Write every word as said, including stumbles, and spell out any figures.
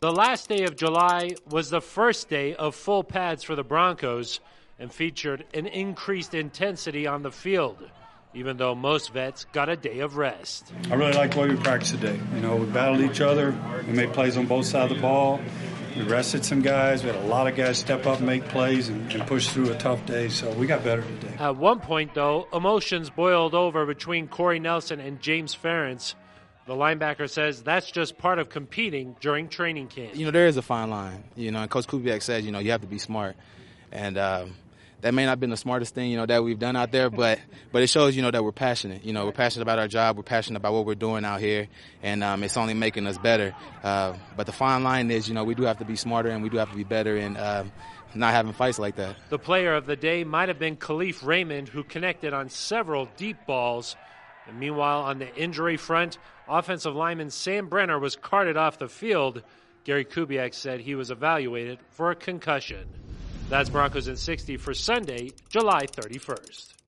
The last day of July was the first day of full pads for the Broncos and featured an increased intensity on the field, even though most vets got a day of rest. I really like the way we practiced today. You know, we battled each other. We made plays on both sides of the ball. We rested some guys. We had a lot of guys step up and make plays and, and push through a tough day, so we got better today. At one point, though, emotions boiled over between Corey Nelson and James Ferentz. The linebacker says that's just part of competing during training camp. You know, there is a fine line. You know, and Coach Kubiak says, you know, you have to be smart. And um, that may not have been the smartest thing, you know, that we've done out there, but but it shows, you know, that we're passionate. You know, we're passionate about our job. We're passionate about what we're doing out here, and um, it's only making us better. Uh, but the fine line is, you know, we do have to be smarter and we do have to be better and uh, not having fights like that. The player of the day might have been Khalif Raymond, who connected on several deep balls. And meanwhile, on the injury front, offensive lineman Sam Brenner was carted off the field. Gary Kubiak said he was evaluated for a concussion. That's Broncos in sixty for Sunday, July thirty-first.